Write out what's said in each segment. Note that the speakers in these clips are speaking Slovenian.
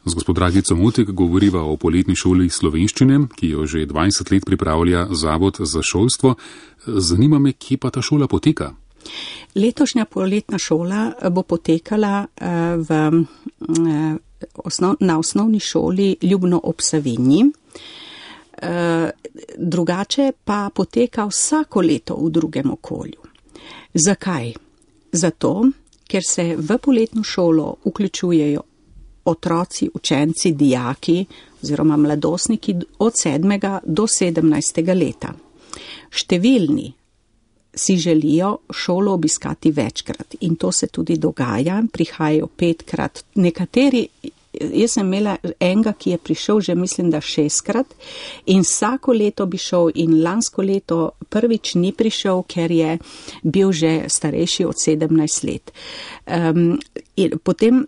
Z gospod Dragico Mutek govoriva o poletni šoli slovenščine, ki jo že 20 let pripravlja Zavod za šolstvo. Zanima me, kje pa ta šola poteka? Letošnja poletna šola bo potekala na osnovni šoli Ljubno ob Savinji. Drugače pa poteka vsako leto v drugem okolju. Zakaj? Zato, ker se v poletno šolo vključujejo otroci, učenci, dijaki oziroma mladostniki od 7. do 17. leta. Številni si želijo šolo obiskati večkrat in to se tudi dogaja, prihajajo 5-krat, nekateri. Jaz sem imela enega, ki je prišel že mislim, da 6-krat in vsako leto bi šel in lansko leto prvič ni prišel, ker je bil že starejši od 17 let. In potem,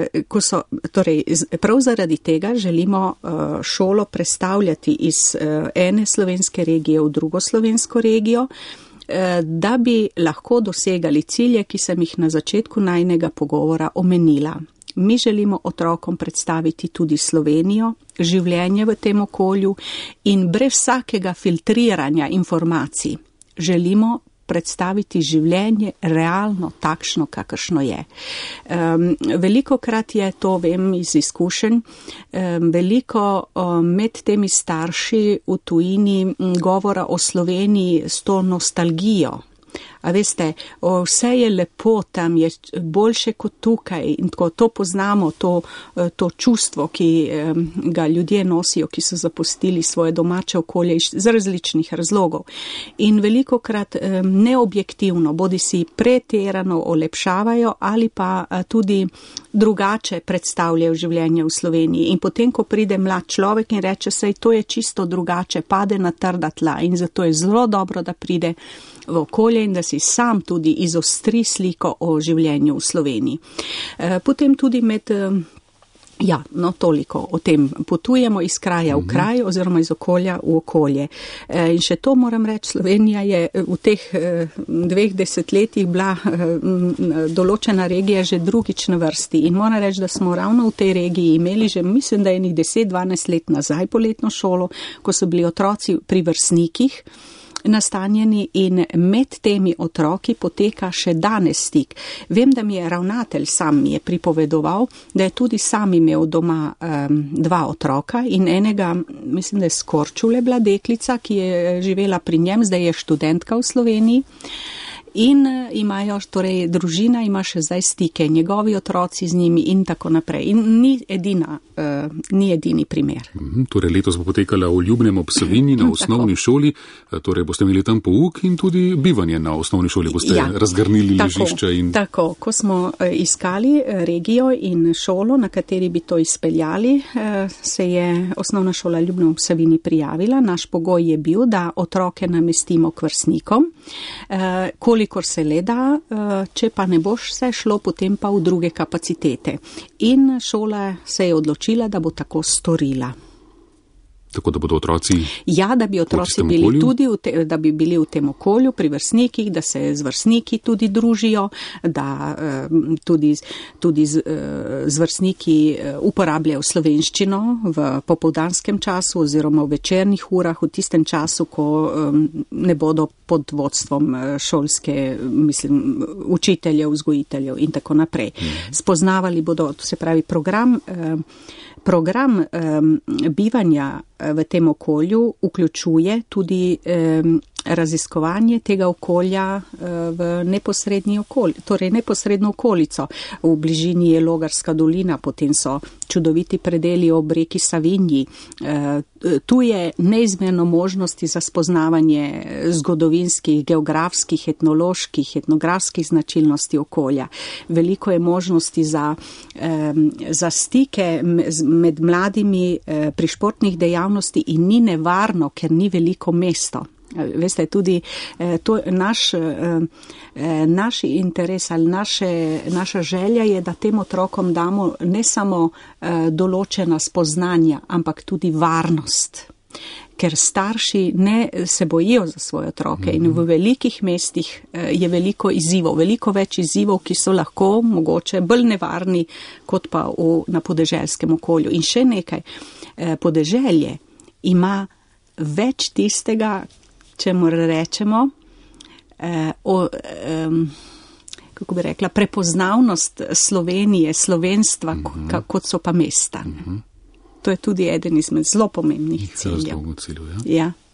prav zaradi tega želimo šolo prestavljati iz ene slovenske regije v drugo slovensko regijo, da bi lahko dosegali cilje, ki sem jih na začetku najinega pogovora omenila. Mi želimo otrokom predstaviti tudi Slovenijo, življenje v tem okolju in brez vsakega filtriranja informacij želimo predstaviti življenje realno takšno, kakršno je. Velikokrat je, to vem iz izkušenj, veliko med temi starši v tujini govora o Sloveniji s to nostalgijo. A veste, vse je lepo, tam je boljše kot tukaj in tako to poznamo, to čustvo, ki ga ljudje nosijo, ki so zapustili svoje domače okolje iz različnih razlogov. In velikokrat neobjektivno, bodi si pretirano olepšavajo ali pa tudi drugače predstavljajo življenje v Sloveniji. In potem, ko pride mlad človek in reče, saj to je čisto drugače, pade na trda tla in zato je zelo dobro, da pride v okolje in da si sam tudi izostri sliko o življenju v Sloveniji. Potem tudi toliko o tem. Potujemo iz kraja v kraj oziroma iz okolja v okolje. In še to moram reči, Slovenija je v teh 2 desetletjih bila določena regija že drugič na vrsti. In moram reči, da smo ravno v tej regiji imeli že, mislim, da je 10-12 let nazaj poletno šolo, ko so bili otroci pri vrstnikih nastanjeni in med temi otroki poteka še danes stik. Vem, da mi je ravnatelj sam mi je pripovedoval, da je tudi sam imel doma 2 otroka in enega, mislim, da je Skorčule bila deklica, ki je živela pri njem, zdaj je študentka v Sloveniji. In imajo, torej družina ima še zdaj stike, njegovi otroci z njimi in tako naprej. In ni edini primer. Torej letos bo potekala v Ljubnem ob Savinji na osnovni šoli, torej boste imeli tam pouk in tudi bivanje na osnovni šoli, boste razgrnili ležišča. Tako, ko smo iskali regijo in šolo, na kateri bi to izpeljali, se je osnovna šola Ljubnem ob Savinji prijavila. Naš pogoj je bil, da otroke namestimo k vrstnikom, kolikor se le da, če pa ne boš vse šlo, potem pa v druge kapacitete. In šola se je odločila, da bo tako storila. Tako da bodo otroci da bi otroci bili tudi da bi bili v tem okolju pri vrstnikih, da se z vrstniki tudi družijo, da tudi z vrstniki uporabljajo slovenščino v popoldanskem času oziroma v večernih urah, v tistem času, ko ne bodo pod vodstvom šolske, učiteljev, vzgojiteljev in tako naprej. Spoznavali bodo, se pravi, program bivanja v tem okolju vključuje tudi raziskovanje tega okolja v neposredno okolico. V bližini je Logarska dolina, potem so čudoviti predeli ob reki Savinji. Tu je neizmerno možnosti za spoznavanje zgodovinskih, geografskih, etnografskih značilnosti okolja. Veliko je možnosti za stike med mladimi pri športnih dejavnosti in ni nevarno, ker ni veliko mesto. Veste, tudi to naš interes ali naša želja je, da tem otrokom damo ne samo določena spoznanja, ampak tudi varnost. ker starši ne se bojijo za svoje otroke in v velikih mestih je veliko izzivov, veliko več izzivov, ki so lahko mogoče bolj nevarni kot pa na podeželskem okolju. In še nekaj, podeželje ima več tistega, čemur rečemo, kako bi rekla, prepoznavnost Slovenije, slovenstva, kot so pa mesta. To je tudi eden izmed zelo pomembnih ciljev. Ja.